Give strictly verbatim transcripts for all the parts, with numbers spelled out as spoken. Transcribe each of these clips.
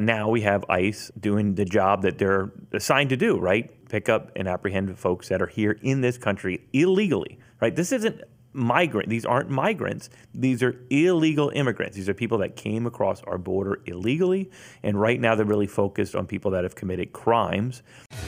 now we have ICE doing the job that they're assigned to do, right? Pick up and apprehend folks that are here in this country illegally, right? This isn't migrant. These aren't migrants. These are illegal immigrants. These are people that came across our border illegally. And right now they're really focused on people that have committed crimes.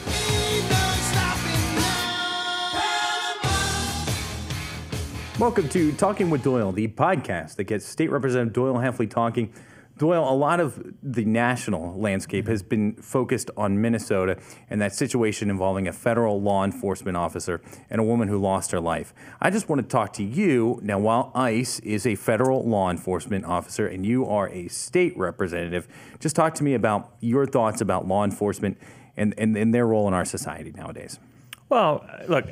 Welcome to Talking with Doyle, the podcast that gets State Representative Doyle Hafley talking. Doyle, a lot of the national landscape has been focused on Minnesota and that situation involving a federal law enforcement officer and a woman who lost her life. I just want to talk to you now. While ICE is a federal law enforcement officer and you are a state representative, just talk to me about your thoughts about law enforcement and, and, and their role in our society nowadays. Well, look,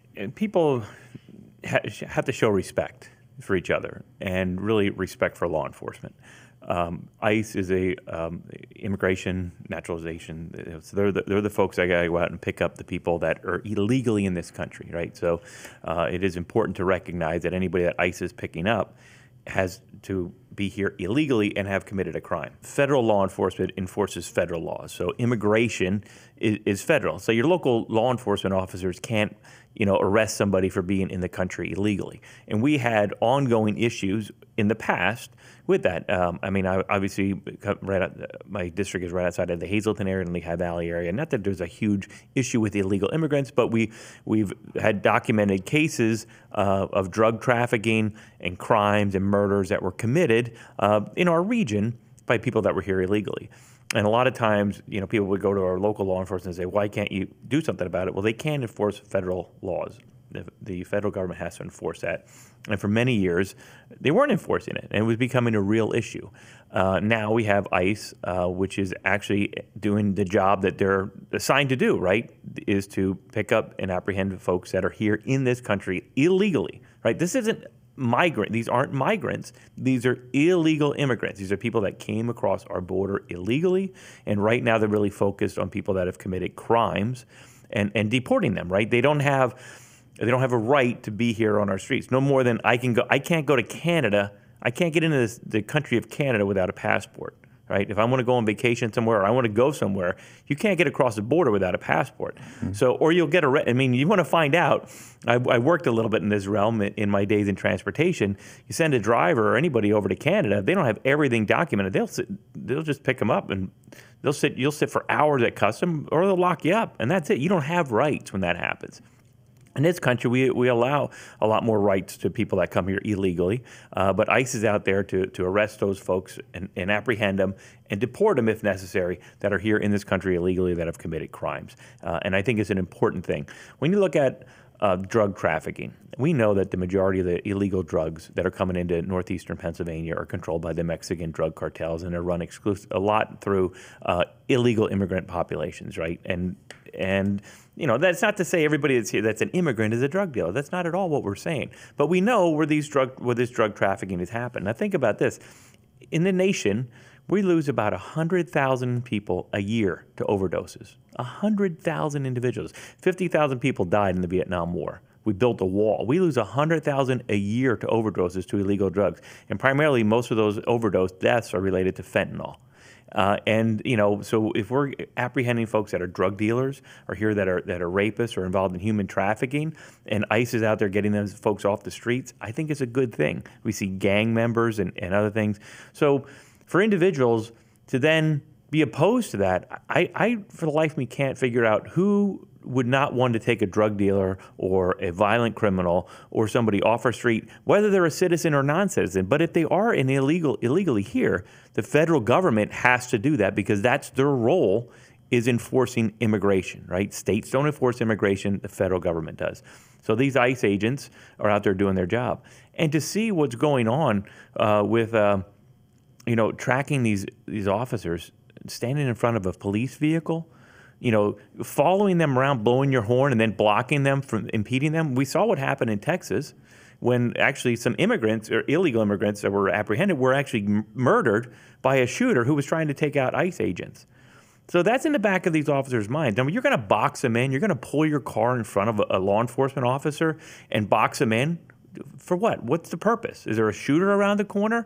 people ha- have to show respect for each other and really respect for law enforcement. Um, ICE is a um, immigration naturalization. So they're the, they're the folks that got to go out and pick up the people that are illegally in this country, right? So uh, it is important to recognize that anybody that ICE is picking up has to be here illegally and have committed a crime. Federal law enforcement enforces federal laws. So immigration is, is federal. So your local law enforcement officers can't, you know, arrest somebody for being in the country illegally. And we had ongoing issues in the past with that. Um, I mean, I, obviously, right out, my district is right outside of the Hazleton area and Lehigh Valley area. Not that there's a huge issue with illegal immigrants, but we, we've had documented cases uh, of drug trafficking and crimes and murders that were committed uh, in our region by people that were here illegally. And a lot of times, you know, people would go to our local law enforcement and say, why can't you do something about it? Well, they can enforce federal laws. The, the federal government has to enforce that. And for many years, they weren't enforcing it, and it was becoming a real issue. Uh, now we have ICE, uh, which is actually doing the job that they're assigned to do, right, is to pick up and apprehend folks that are here in this country illegally, right? This isn't migrant. These aren't migrants. These are illegal immigrants. These are people that came across our border illegally, and right now they're really focused on people that have committed crimes and, and deporting them, right? They don't have... They don't have a right to be here on our streets. No more than I can go. I can't go to Canada. I can't get into this, the country of Canada without a passport, right? If I want to go on vacation somewhere or I want to go somewhere, you can't get across the border without a passport. Mm-hmm. So, or you'll get arrested. I mean, you want to find out. I, I worked a little bit in this realm in, in my days in transportation. You send a driver or anybody over to Canada, if they don't have everything documented, they'll sit, they'll just pick them up and they'll sit. You'll sit for hours at custom, or they'll lock you up, and that's it. You don't have rights when that happens. In this country, we we allow a lot more rights to people that come here illegally, uh, but ICE is out there to, to arrest those folks and, and apprehend them and deport them if necessary that are here in this country illegally that have committed crimes. Uh, and I think it's an important thing. When you look at uh, drug trafficking, we know that the majority of the illegal drugs that are coming into northeastern Pennsylvania are controlled by the Mexican drug cartels, and they're run exclusive, a lot through uh, illegal immigrant populations, right? And and you know, that's not to say everybody that's here that's an immigrant is a drug dealer. That's not at all what we're saying. But we know where these drug where this drug trafficking has happened. Now think about this: in the nation, we lose about one hundred thousand people a year to overdoses. one hundred thousand individuals. fifty thousand people died in the Vietnam War. We built a wall. We lose one hundred thousand a year to overdoses to illegal drugs. And primarily, most of those overdose deaths are related to fentanyl. Uh, and, you know, so if we're apprehending folks that are drug dealers or here that are that are rapists or involved in human trafficking, and ICE is out there getting those folks off the streets, I think it's a good thing. We see gang members and, and other things. So for individuals to then be opposed to that, I, I, for the life of me, can't figure out who would not want to take a drug dealer or a violent criminal or somebody off our street, whether they're a citizen or non-citizen. But if they are in illegal, illegally here, the federal government has to do that because that's their role, is enforcing immigration, right? States don't enforce immigration, the federal government does. So these ICE agents are out there doing their job. And to see what's going on uh, with, uh, you know, tracking these these officers, standing in front of a police vehicle, you know, following them around, blowing your horn, and then blocking them from impeding them. We saw what happened in Texas when actually some immigrants or illegal immigrants that were apprehended were actually m- murdered by a shooter who was trying to take out ICE agents. So that's in the back of these officers' minds. Now, you're going to box them in. You're going to pull your car in front of a, a law enforcement officer and box them in. For what? What's the purpose? Is there a shooter around the corner?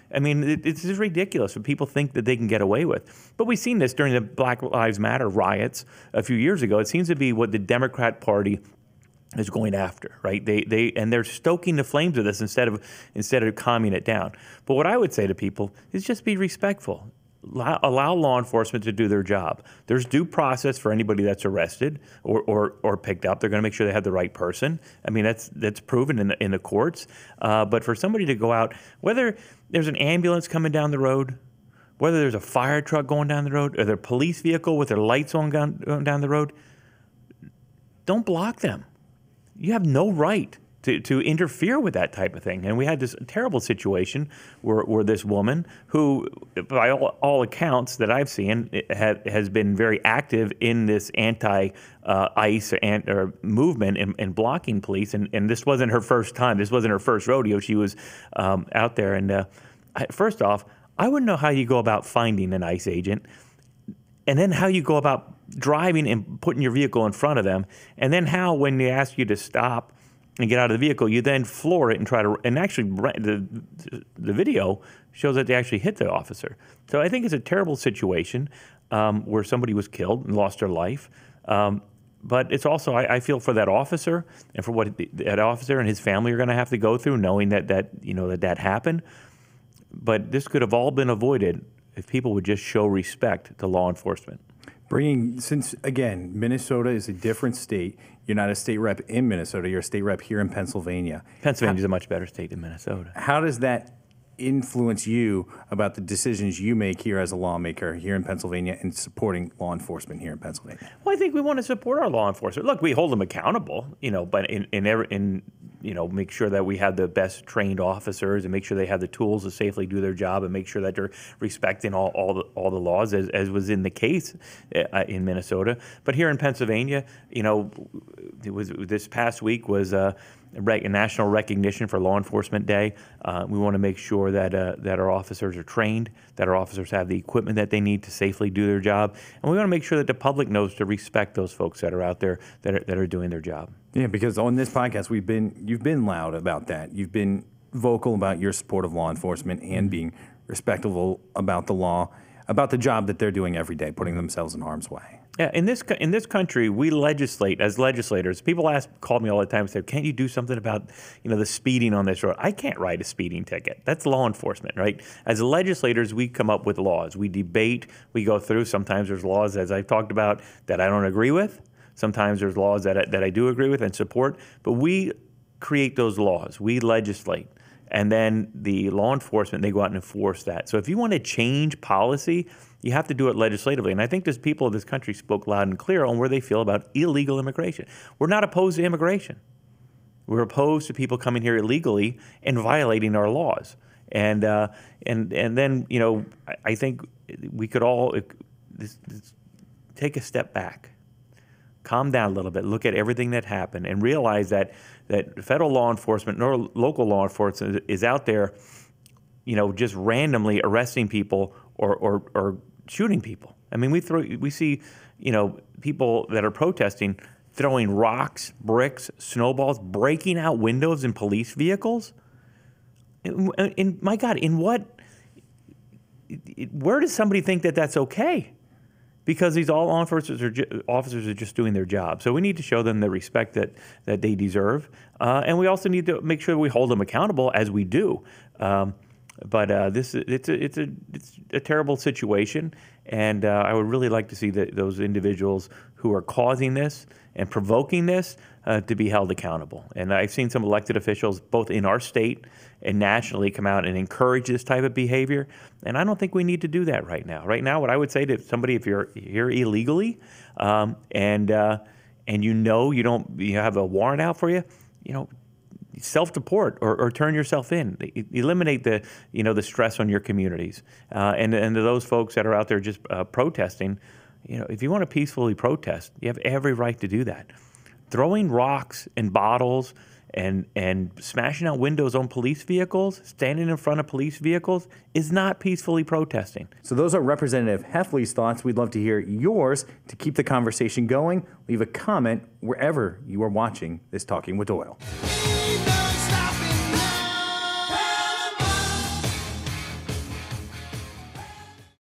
I mean, it, it's just ridiculous what people think that they can get away with. But we've seen this during the Black Lives Matter riots a few years ago. It seems to be what the Democrat Party is going after, right? They they and they're stoking the flames of this instead of instead of calming it down. But what I would say to people is just be respectful. Allow, allow law enforcement to do their job. There's due process for anybody that's arrested or or, or picked up. They're going to make sure they have the right person. I mean, that's that's proven in the in the courts. Uh, but for somebody to go out, whether there's an ambulance coming down the road, whether there's a fire truck going down the road, or their police vehicle with their lights on down, going down the road, don't block them. You have no right to, to interfere with that type of thing. And we had this terrible situation where, where this woman, who, by all, all accounts that I've seen, ha, has been very active in this anti-ICE uh, and, or movement and, and blocking police. And, and this wasn't her first time. This wasn't her first rodeo. She was um, out there. And uh, I, first off, I wouldn't know how you go about finding an ICE agent, and then how you go about driving and putting your vehicle in front of them, and then how, when they ask you to stop and get out of the vehicle, you then floor it and try to, and actually the, the video shows that they actually hit the officer. So I think it's a terrible situation um, where somebody was killed and lost their life. Um, but it's also, I, I feel for that officer and for what that officer and his family are going to have to go through, knowing that, that, you know, that that happened. But this could have all been avoided if people would just show respect to law enforcement. Bringing, since, again, Minnesota is a different state. You're not a state rep in Minnesota. You're a state rep here in Pennsylvania. Pennsylvania is a much better state than Minnesota. How does that influence you about the decisions you make here as a lawmaker here in Pennsylvania and supporting law enforcement here in Pennsylvania? Well, I think we want to support our law enforcement. Look, we hold them accountable, you know, but in in, every, in you know, make sure that we have the best trained officers and make sure they have the tools to safely do their job and make sure that they're respecting all, all the all the laws, as, as was in the case uh, in Minnesota. But here in Pennsylvania, you know, it was this past week was uh, a national recognition for Law Enforcement Day. Uh, we want to make sure that uh, that our officers are trained, that our officers have the equipment that they need to safely do their job, and we want to make sure that the public knows to respect those folks that are out there that are, that are doing their job. Yeah, because on this podcast, we've been you've been loud about that. You've been vocal about your support of law enforcement and being respectful about the law, about the job that they're doing every day, putting themselves in harm's way. Yeah, in this in this country, we legislate as legislators. People ask, call me all the time and say, "Can't you do something about, you know, the speeding on this road?" I can't write a speeding ticket. That's law enforcement, right? As legislators, we come up with laws. We debate. We go through. Sometimes there's laws, as I've talked about, that I don't agree with. Sometimes there's laws that I, that I do agree with and support. But we create those laws. We legislate. And then the law enforcement, they go out and enforce that. So if you want to change policy, you have to do it legislatively. And I think there's people of this country spoke loud and clear on where they feel about illegal immigration. We're not opposed to immigration. We're opposed to people coming here illegally and violating our laws. And uh, and and then, you know, I, I think we could all this, this, take a step back. Calm down a little bit, look at everything that happened, and realize that that federal law enforcement nor local law enforcement is out there, you know, just randomly arresting people or, or, or shooting people. I mean, we throw, we see, you know, people that are protesting throwing rocks, bricks, snowballs, breaking out windows in police vehicles. In, in my God, in what? Where does somebody think that that's okay? Because these all officers are, ju- officers are just doing their job. So we need to show them the respect that, that they deserve. Uh, and we also need to make sure we hold them accountable, as we do. Um, but uh, this it's a, it's, a, it's a terrible situation. And uh, I would really like to see the, those individuals who are causing this and provoking this uh, to be held accountable. And I've seen some elected officials, both in our state and nationally, come out and encourage this type of behavior. And I don't think we need to do that right now. Right now, what I would say to somebody, if you're here illegally um, and uh, and you know you don't you have a warrant out for you, you know, self-deport or, or turn yourself in. Eliminate the you know the stress on your communities. Uh, and and to those folks that are out there just uh, protesting, you know, if you want to peacefully protest, you have every right to do that. Throwing rocks and bottles and and smashing out windows on police vehicles, standing in front of police vehicles, is not peacefully protesting. So those are Representative Heffley's thoughts. We'd love to hear yours. To keep the conversation going, leave a comment wherever you are watching this Talking with Doyle.